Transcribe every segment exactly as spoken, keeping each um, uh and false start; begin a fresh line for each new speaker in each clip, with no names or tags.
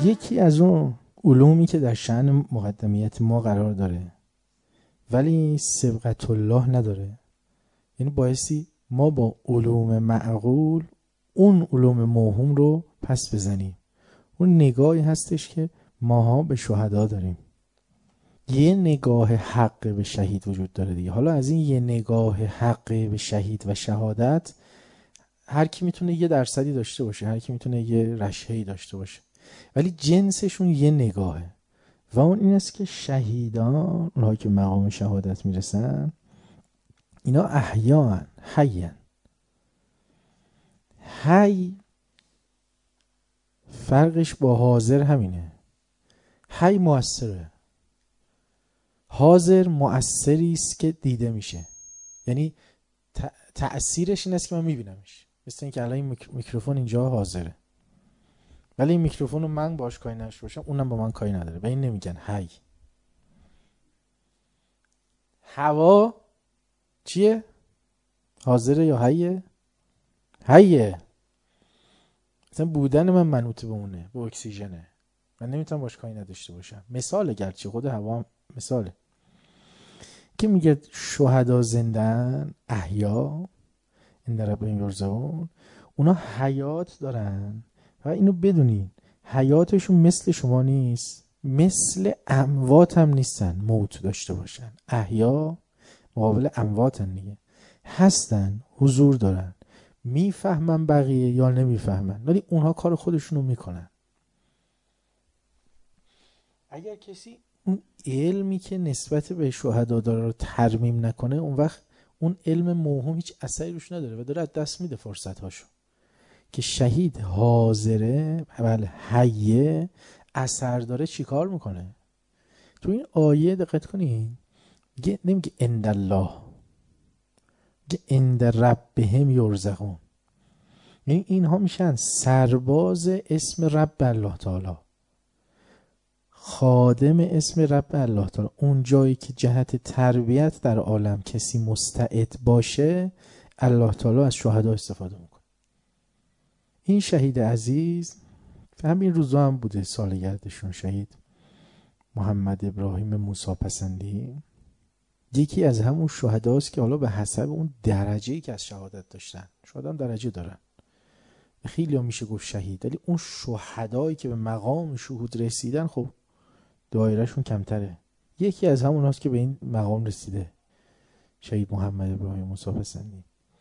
یکی از اون علومی که در شأن مقدمیت ما قرار داره ولی سبقت الله نداره، یعنی بایستی ما با علوم معقول اون علوم موهوم رو پس بزنیم. اون نگاهی هستش که ماها به شهدا داریم. یه نگاه حق به شهید وجود داره دیگه. حالا از این یه نگاه حق به شهید و شهادت هر کی میتونه یه درصدی داشته باشه، هر کی میتونه یه رشحه‌ای داشته باشه، ولی جنسشون یه نگاهه و اون این است که شهیدان، اونها که مقام شهادت میرسن، اینا احیان، حیان. حی فرقش با حاضر همینه. حی مؤثره، حاضر مؤثری است که دیده میشه، یعنی تأثیرش این است که من میبینمش. مثل این که الان این میکروفون اینجا حاضره ولی این میکروفون رو من باش کاری نداشته باشم، اونم با من کاری نداره، به این نمیگن حی. هوا چیه؟ حاضره یا حیه؟ حیه. مثلا بودن من منوط به اونه، به اکسیژنه، من نمیتونم باش کاری نداشته باشم. مثاله، گرچه خود هوا هم مثاله که میگه شهدا زندن احیا این در ربهم یرزقون، اونا حیات دارن و اینو بدونین حیاتشون مثل شما نیست، مثل اموات هم نیستن موت داشته باشن. احیا مقابل امواتن دیگه، هستن، حضور دارن، میفهمن بقیه یا نمیفهمن ولی اونها کار خودشونو میکنن. اگر کسی اون علمی که نسبت به شهدا داره رو ترمیم نکنه، اون وقت اون علم موهوم هیچ اثری روش نداره و داره از دست میده فرصت‌هاشو. که شهید حاضره، بله حیه، اثر داره، چیکار میکنه؟ تو این آیه دقت کنین، میگه نمیگه عند الله، میگه عند ربهم یرزقون، یعنی اینها میشن سرباز اسم رب الله تعالی، خادم اسم رب الله تعالی. اون جایی که جهت تربیت در عالم کسی مستعد باشه، الله تعالی از شهدا استفاده میکنه. این شهید عزیز همین روزا هم بوده سالگردشون، شهید محمد ابراهیم موسی پسندی، یکی از همون شهداست که حالا به حسب اون درجه‌ای که از شهادت داشتن، شهدا هم درجه دارن، خیلی هم میشه گفت شهید، ولی اون شهدایی که به مقام شهود رسیدن خب دایرهشون کمتره. یکی از همون هاست که به این مقام رسیده، شهید محمد ابراهیم موسی پسندی.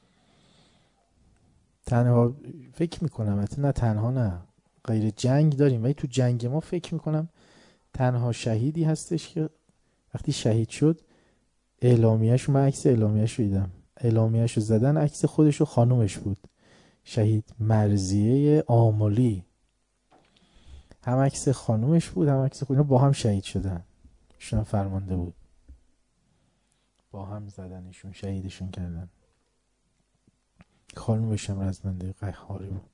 تنها فکر میکنم، حتی نه تنها نه، غیر جنگ داریم ولی تو جنگ ما فکر میکنم تنها شهیدی هستش که وقتی شهید شد اعلامیه‌شو، من عکس اعلامیه‌شو دیدم، اعلامیه‌شو زدن، عکس خودش و خانومش بود، شهید مرضیه آملی، هم عکس خانومش بود هم عکس خودش، با هم شهید شدن، ایشون فرمانده بود، با هم زدنشون، شهیدشون کردن. خانومش هم رزمنده قهاری بود.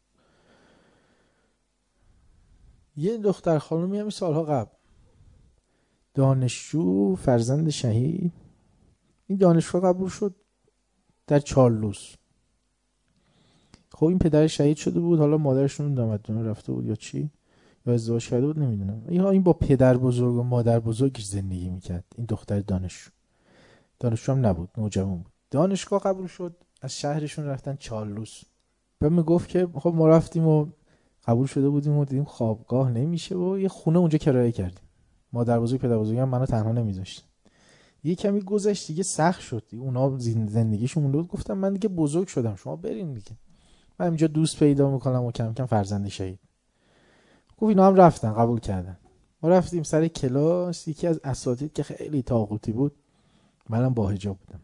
یه دختر خانومی هم سالها قبل، دانشجو، فرزند شهید، این دانشجو قبول شد در چارلوس. خب این پدر شهید شده بود، حالا مادرشون دامدونه رفته بود یا چی، یا ازدواج کرده بود، نمیدونم. این با پدر بزرگ و مادر بزرگش زندگی میکرد. این دختر دانشجو، دانشجو هم نبود، نوجوان بود. دانشگاه قبول شد، از شهرشون رفتن چارلوس. بعد میگفت که خب ما رفتیم و قبول شده بودیم و دیدیم خوابگاه نمیشه و یه خونه اونجا کرایه کردیم. مادر بزرگ پدر بزرگ هم منو تنها نمیذاشتن. یه کمی گذشت دیگه سخت شد، اونا زندگیشون مونده بود. گفتم من دیگه بزرگ شدم، شما برین دیگه، من اینجا دوست پیدا میکنم و کم کم فرزند شهید. گفت اینا هم رفتن، قبول کردن. ما رفتیم سر کلاس، یکی از اساتید که خیلی طاغوتی بود، منم با حجاب بودم،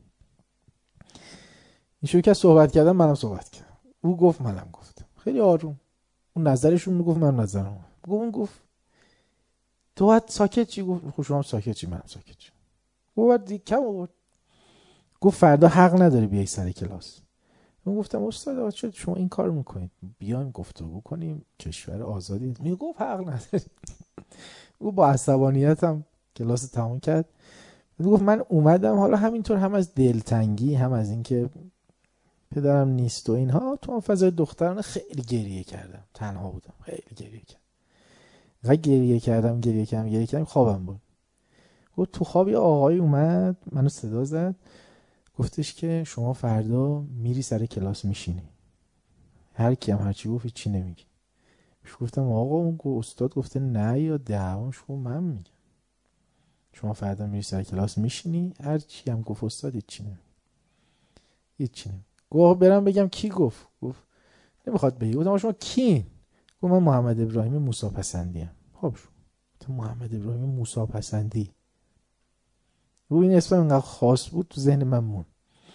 این شروع که صحبت کردم، منم صحبت کردم، او گفت منم گفتم، خیلی آروم. اون نظرشون میگفت من نظرم. گفت اون گفت تو باید ساکت چی؟ گفت خب شما ساکت چی؟ منم ساکت چی؟ گفت دیگه کم آورد. گفت فردا حق نداری بیای سر کلاس. من گفتم استاد چرا شما این کار میکنید؟ بیایم گفتگو کنیم، کشور آزادی. میگفت حق نداری. او با عصبانیتم کلاس تموم کرد. میگفت من اومدم حالا همینطور، هم از دلتنگی هم از اینکه پدرم نیست و اینها، تو اون فضای دخترانه خیلی گریه کردم، تنها بودم، خیلی گریه کردم. اینقدر گریه کردم گریه کردم گریه کردم خوابم بود. گفت تو خواب یه آقای اومد منو صدا زد، گفتش که شما فردا میری سر کلاس میشینی، هر کی هم هرچی گفت چی نمیگی. مش گفتم آقا اون استاد گفته نه یا دعوامش گفت من میگم شما فردا میری سر کلاس میشینی، هر چی هم گفت استاد چی نمیگی هیچ نمیگی. گفت برم بگم کی گفت؟ گفت نمیخواد بگی. گفتم شما کین؟ گفت من محمد ابراهیم موسی پسندی ام. خب شو تو محمد ابراهیم موسی پسندی، و این اسم انقدر خاص بود تو ذهن من مون.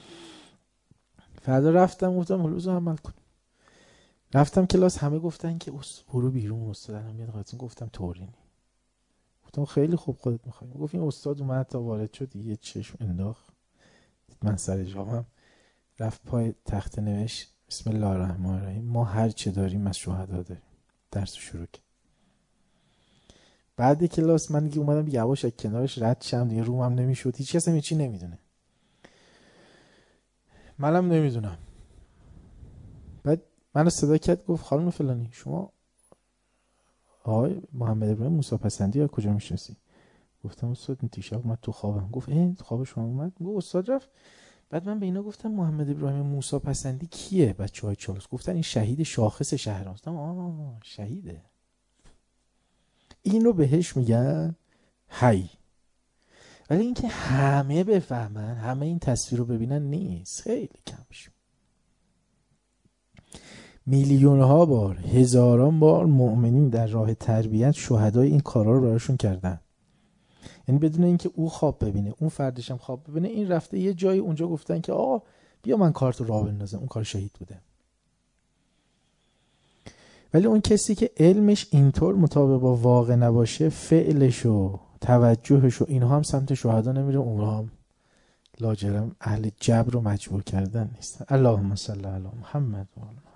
فردا رفتم گفتم حالا عمل کنم. رفتم کلاس، همه گفتن که برو بیرون استاد الان میاد قاطی. گفتم طورینی. گفتم خیلی خوب خودت میخوای. گفت این استاد اومد تا وارد شد یه چشم انداخت من سر جامم، رفت پای تخت نوشت بسم الله الرحمن الرحیم ما هر چه داریم از شهدا داریم. درس شروع کرد. بعد کلاس من دیگه اومدم یواش از کنارش رد شم دیگه، رومم نمیشد، هیچ کس هیچی نمیدونه، منم نمیدونم. بعد منو صدا کرد گفت خانم فلانی شما آقای محمد ابراهیم موسی پسندی یا کجا میشناسی؟ گفتم استاد این دیشب اومد تو خوابم. گفت این خواب شما اومد؟ گفت استاد رفت. بعد من به اینا گفتم محمد ابراهیم موسی پسندی کیه؟ بچهای چالوس گفتن این شهید شاخص شهرام. گفتم آه شهیده. اینو بهش میگن حی. ولی اینکه همه بفهمن همه این تصویر رو ببینن نیست، خیلی کم میشه. میلیون ها بار هزاران بار مؤمنین در راه تربیت شهدای این کارا رو براشون کردن، یعنی بدون اینکه او خواب ببینه اون فردش هم خواب ببینه، این رفته یه جایی اونجا گفتن که آقا بیا من کارتو راه بندازم، اون کار شهید بوده. ولی اون کسی که علمش اینطور مطابق با واقع نباشه، فعلش و توجهش و اینها هم سمت شهدا نمیره، اونها هم لاجرم اهل جبر رو مجبور کردن نیستن. اللهم صل علی محمد و آل محمد.